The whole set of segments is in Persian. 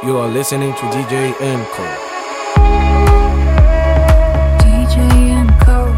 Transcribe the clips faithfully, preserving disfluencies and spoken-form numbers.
You are listening to D J Enco. D J Enco.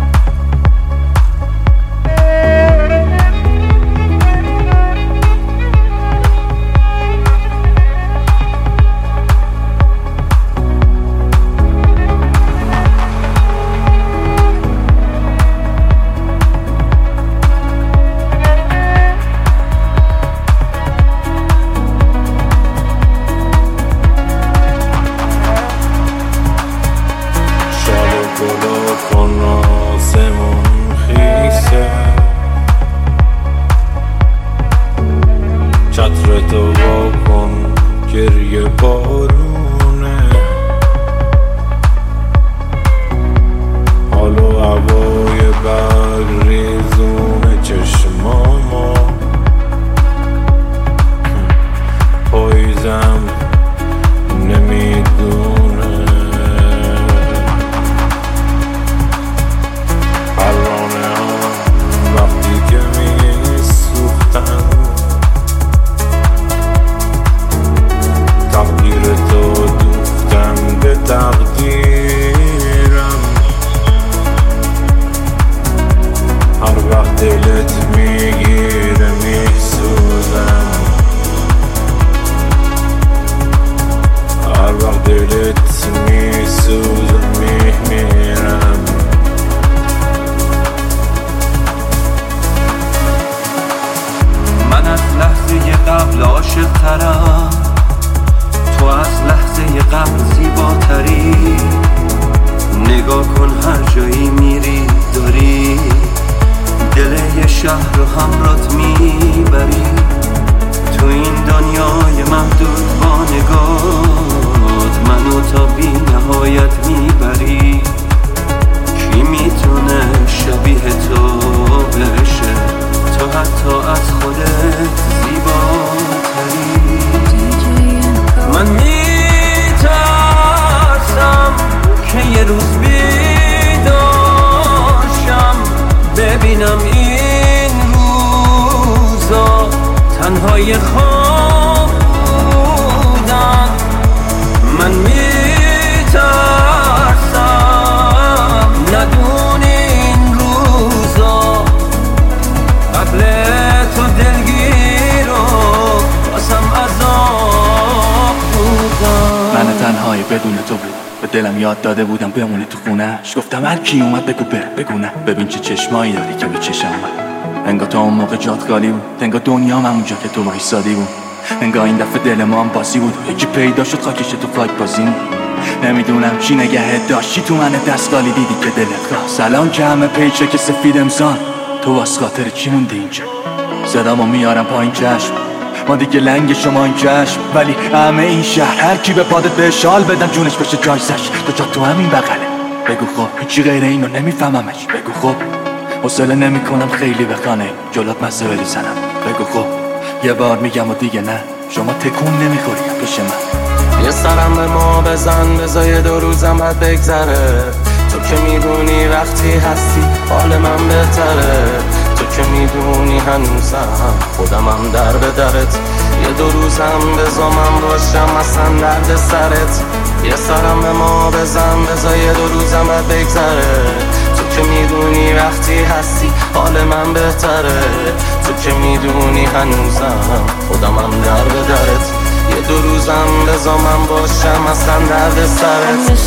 یاد داده بودم بمونی تو خونه‌اش. گفتم هر کی اومد بگو بره، بگو نه. ببین چه چشمایی داری که به چشم اومد. انگار تا اون موقع جات خالی بود، انگار دنیام همونجا که تو وایسادی بود. انگار این دفعه دل ما هم باسی بود، یکی پیدا شد خاکش تو فاک بازیم. نمیدونم چی نگهت داشتی تو من دستالی دیدی که دلت خواست. سلام که همه پیچه که سفید امسان، تو واسه خاطر چی موندی اینجا؟ صدامو میارم پایین چشم، ما دیگه لنگ شما این چشم، ولی همه این شهر هر کی به پادت به شال بدن جونش بشه جایزش. تو جا تو همین بغله، بگو خب هیچی غیر اینو نمیفهممش. بگو خب حوصله نمیکنم خیلی بخانه جلات مزه بریزنم. بگو خب یه بار میگم و دیگه نه، شما تکون نمیخوری پیش من. یه سرم به ما بزن بذار دو روزم بعد بگذره. تو که میدونی وقتی هستی حال من بهتره. تو که میدونی هنوزم خودمم در به درت. یه دو روزم بذار من باشم اصلا درد سرت. یه سرم به ما بزن بذار یه دو روزم بعد بگذره. تو که میدونی وقتی هستی حال من بهتره. تو که میدونی هنوزم خودمم در به درت. یه دو روزم بذار من باشم اصلا درد سرت.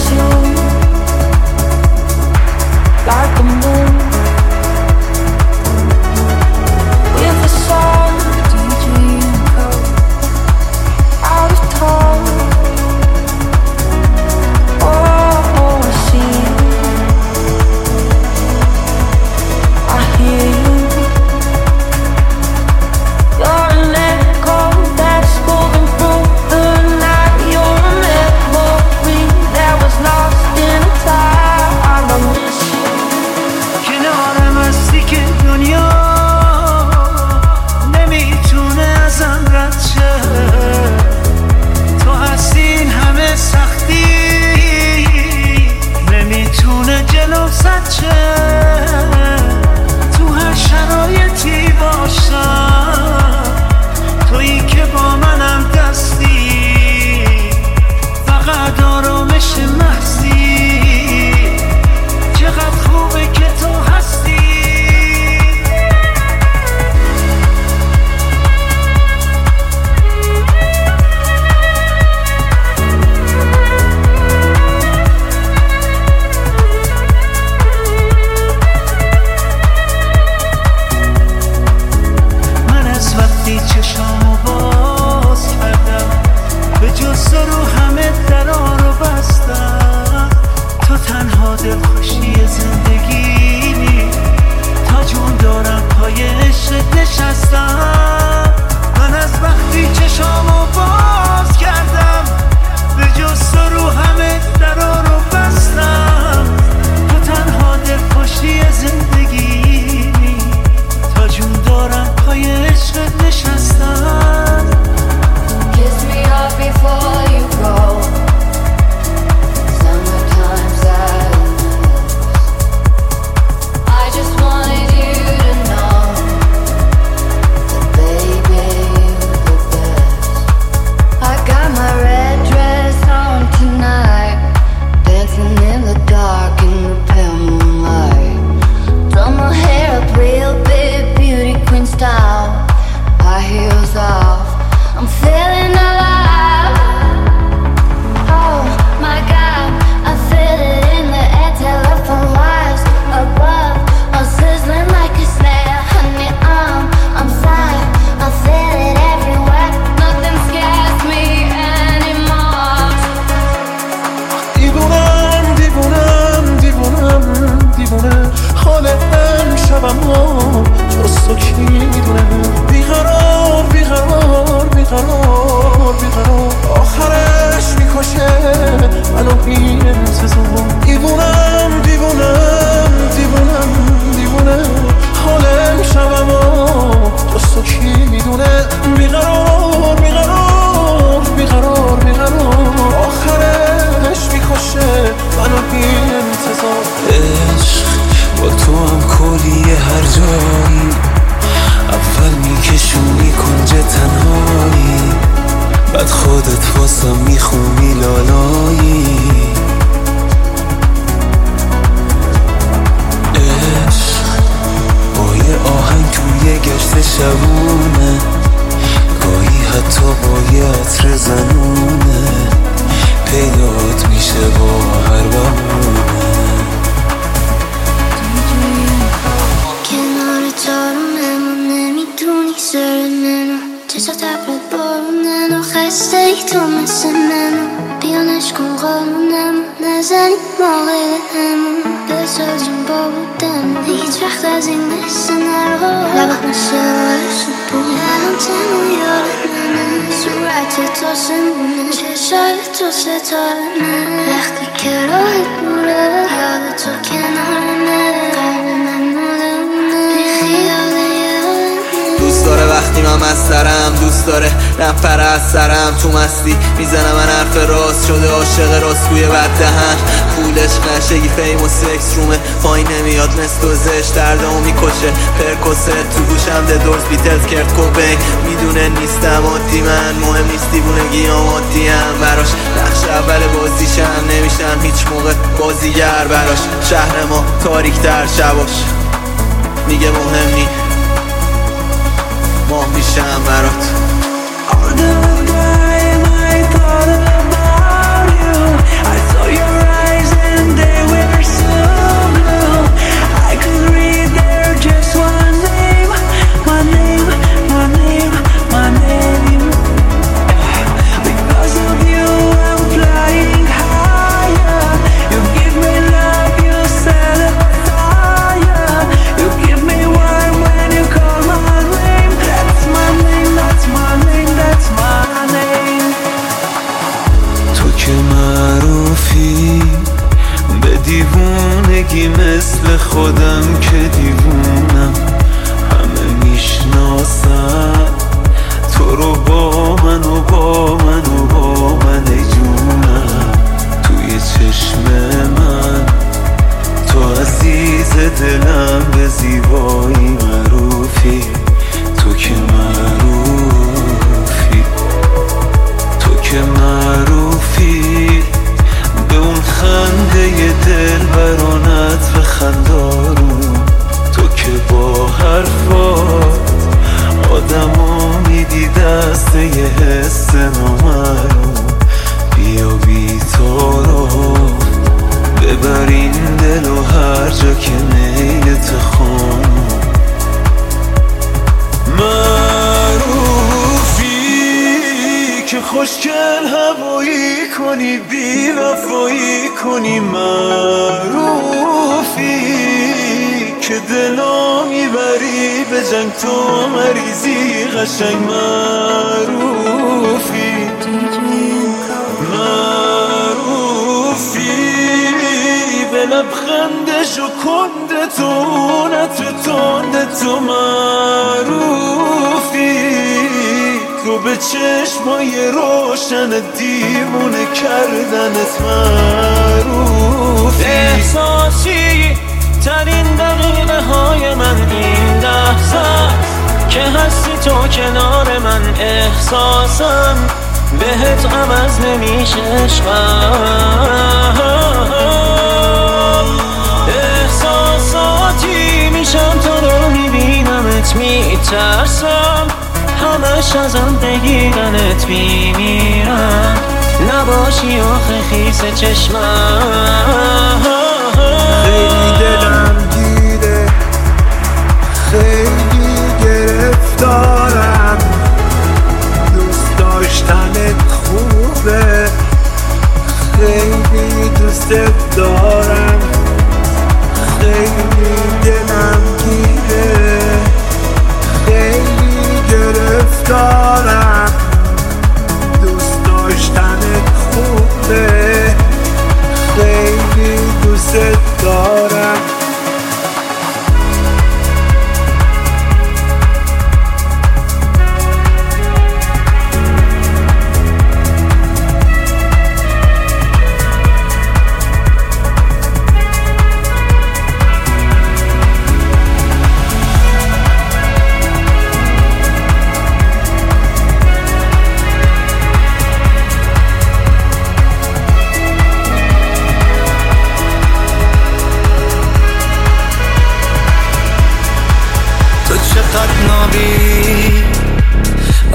Like a moon with a song, D J Enco, out of tone. Oh, oh, I see you, I hear you. You're an echo that's moving through the night. You're a memory that was lost in a time. I miss you. حال امشبمو جز تو کی میدونه. بیقرار بیقرار بیقرار بیقرار آخرش میکشه منو این انتظار. دیوونم دیوونم دیوونم دیوونه حال امشبمو جز تو کی میدونه. بیقرار بیقرار بیقرار بیقرار آخرش میکشه منو این انتظار. عشق با تو هم کلیه هر جایی، اول میکشونی کنج تنهایی، بعد خودت واسم میخونی لالایی. عشق با یه آهنگ توی گشت شبونه، گاهی حتی با یه عطر زنونه، پیدات میشه با هر بهونه. کنار تارونم و نمیدونی سر منو، چشا تبرت بارونن و خسته ای تو مثل منو. بیانش کن قانونم نزنی موقع همون، بسازیم با بودم هیچ وقت از این قصه نرو. لبت مثل عشق بود الان تنو یاد منه، صورت تو سمونه چشای تو ستاره منه. وقتی که راهت دوره یاد تو کنارمه، قلب من مالمونه بیخیاله یادمه. دوست داره وقتی من مسترم، دوست داره نپره از سرم. تو مستی میزنم من حرف راست شده، عاشق راستگوی بد دهن. پولش نشه یه فیم و سکس رومه، پایین نمیاد مثل و زشت دردمو میکشه. پرکوست تو گوشم ده دورز بیتلز کرد کوبین، میدونه نیستم عادی من، مهم نیست دیوونگی هم عادی هم براش. نقش اول بازیشم نمیشم هیچ موقع بازیگر براش. شهر ما تاریک تر شباش میگه مهم نی، ماه میشم برات. دیوونگی مثل خودم که دیوونم، همه میشناسن تو رو با من و با من و با من ای جونم. توی چشم من تو عزیز دلم، به زیبایی معروفی، تو که معروفی، تو که معروفی. به اون خنده دل برانت و خندارون، تو که با حرفات آدمو میدی دست یه حس نامعلوم. بیا بی تو رو ببر این دل و هر جا که نیلت خانم. معروفی که خوشگل هوایی کنی، بی وفایی کنی. معروفی که دلو میبری به جنگ، تو مریضی قشنگ. معروفی معروفی به لبخندش و کنده تو نتر تنده تو. معروفی تو به چشمای روشن دیوونه کردنت. معروفی احساسی ترین دقیقه های من این لحظه که هستی تو کنار من. احساسم بهت عوض نمیشه عشقم، احساساتی میشم تا رو میبینمت میترسم، همش ازم بگیرنت میمیرم. نباشی آخه خیس چشمم. خیلی دلم گیره، خیلی گرفتارم، دوست داشتنت خوبه، خیلی دوست دارم، خیلی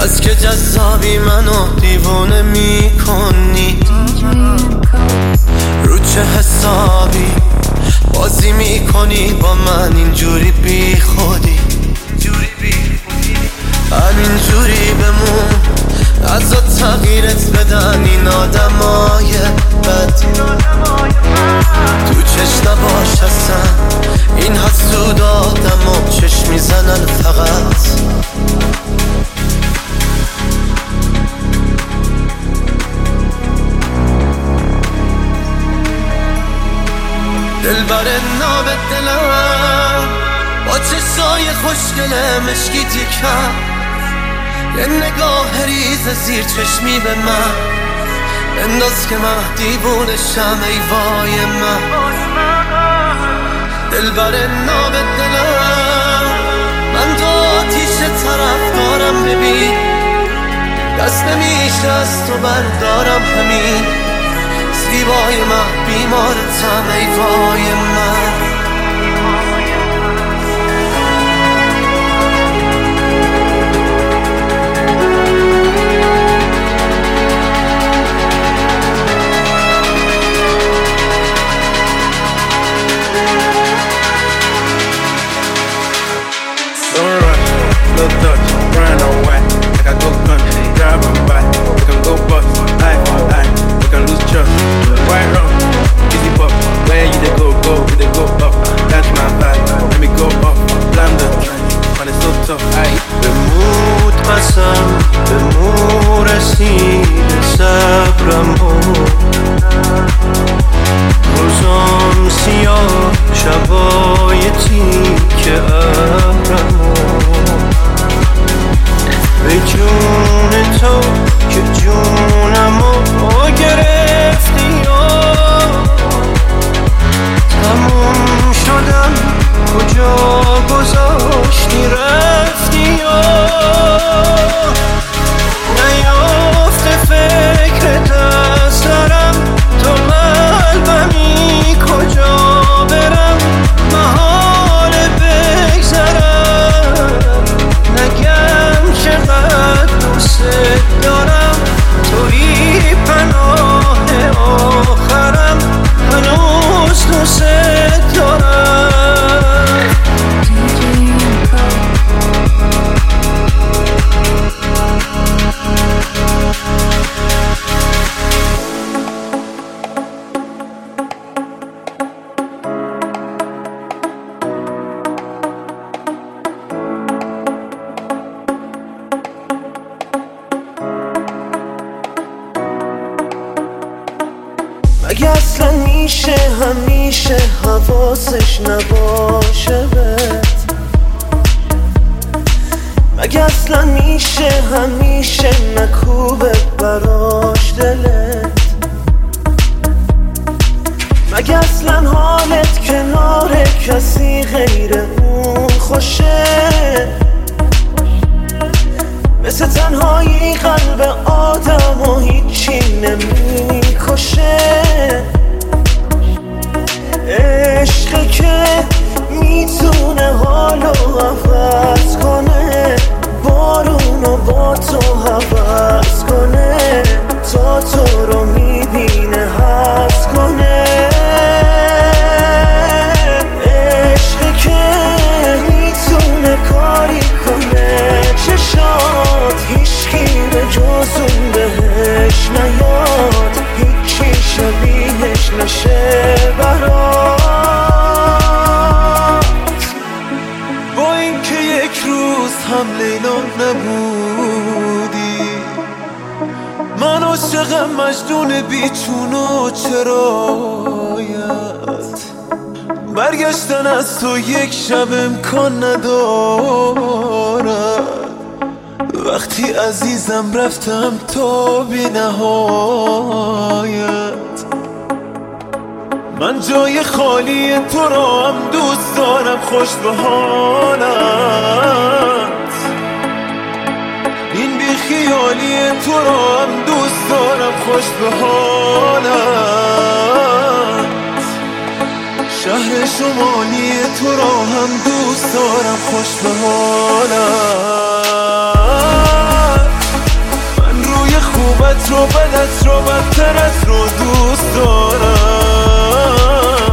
بس که جذابی منو دیوونه میکنی، رو چه حسابی بازی میکنی با من اینجوری بی خودی، همینجوری بمون ازت تغییرت بدن این آدمای بد، تو چشم نباش اصلا این حسود آدم و چشم میزنن فقط. دل بر ناب دلم با چشای خوشگله مشکی تیکم، یه نگاه ریز زیر چشمی به من انداز که من دیوونشم ای وای من. دل بر ناب دلم من تو آتیش طرف دارم، ببین دست نمیشه از تو بردارم، همین زیبای من بیمارتم ای وای من. Little Dutch, run on white, like I go country, driving by. We can go bust, eye for eye, we can lose trust. White rum, easy pop, where you they go, go, you they go up. That's my vibe, let me go up, blam the train, man it's so tough. Aye. بمود قسم به مو رسید صبرمو، روزام سیاه شبای تیک ابرمو، به جون تو که جونمو گرفتی یا تموم شدم کجا گذاشتی رفتی یا نیافته فکر دست دارم تو قلبمی کجا برم محال بگذرم نگم چقدر دوست دارم توی پناه آخرم هنوز دوست دارم. مگه اصلا میشه همیشه حواسش نباشه بهت، مگه اصلا میشه همیشه نکوبه براش دلت، مگه اصلا حالت کنار کسی غیر اون خوشه، مثل تنهایی قلب آدم و هیچی نمیکشه، عشقی که میتونه حالو عوض کنه، بارونو با تو حوض کنه، تا تو رو میبینه حس کنه، عشقی که میتونه کاری کنه چشات هیچکی به جز اون بهش نیاد، هیچی شبیهش نشه برات. با اینکه یک روز هم لیلا نبودی، من عاشقم مجنون بیچون و چرایت، برگشتن از تو یک شب امکان ندارد، وقتی عزیزم رفتم تا بی نهایت، من جای خالی تو را هم دوست دارم خوش به حالت، این بی خیالی تو را هم دوست دارم خوش به حالت، شهر شمالی تو را هم دوست دارم خوش به حالت. بدت رو بدت رو بدترت رو دوست دارم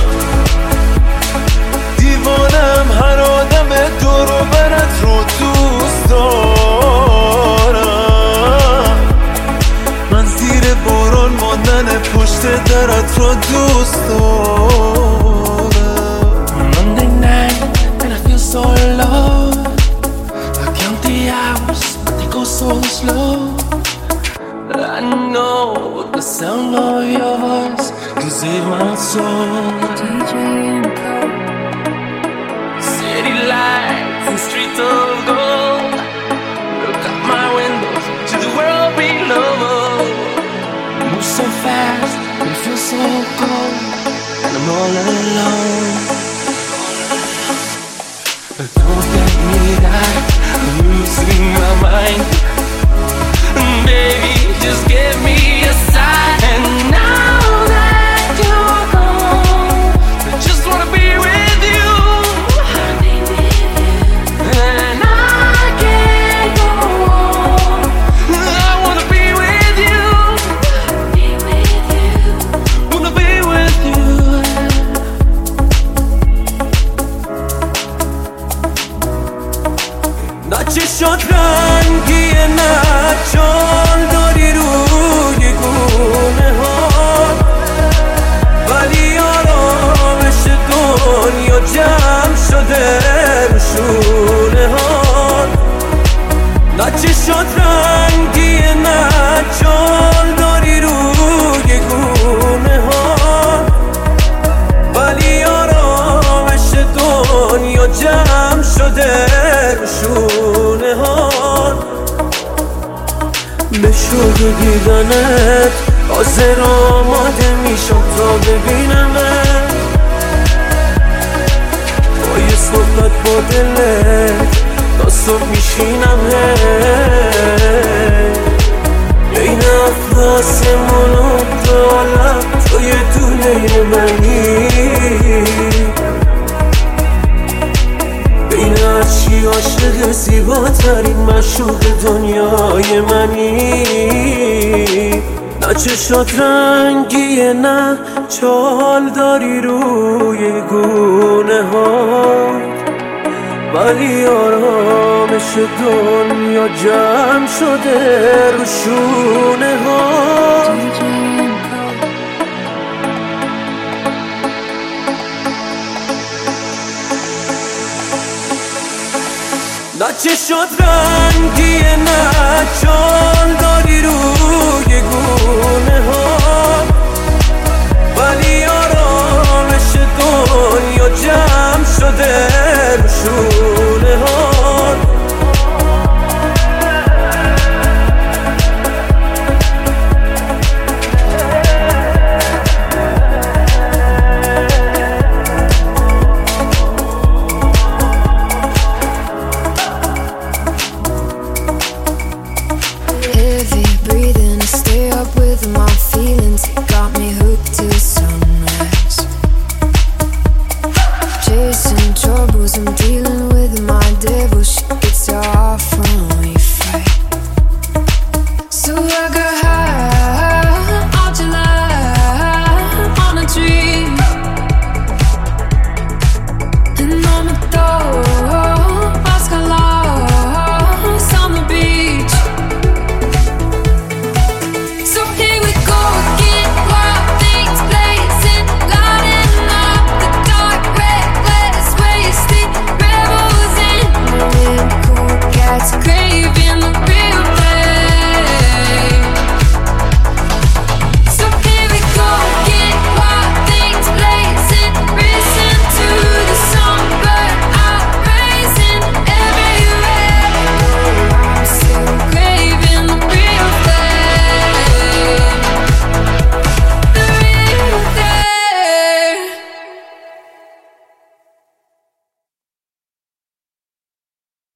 دیوانم هر آدم دور و برت رو دوست دارم من زیر باران ماندن پشت درت رو دوست دارم Monday night and I feel so low I count the hours but they go so slow I know the sound of your voice can save my soul D J Enco City lights and streets of gold Look out my windows to the world below Move so fast, it feels so cold And I'm all alone Don't get me right, I'm losing my mind Baby, just give me a sign And now that you're gone I just wanna be with you And I can't go on I wanna be with you Wanna be with you نه چشات رنگیه نه جان داری روی گونه ها ولی آرامش دنیا جمع شده رو شونه ها نه چشات رنگیه نه جان داری روی گونه ها ولی آرامش دنیا جمع شده رو شونه ها به شوق دیدنت حاضر آماده میشم تا ببینمت با یه صحبت با دلت تا صبح میشینم بین افلاسمون و دالم تو یه دونه منی بین هرچی عاشق زیباترین مشوق دنیای منی نه چشات رنگیه نه چال داری روی گونه ها ولی آرامش دنیا جمع شده رو شونه ها نه چشات رنگیه نه چال داری روی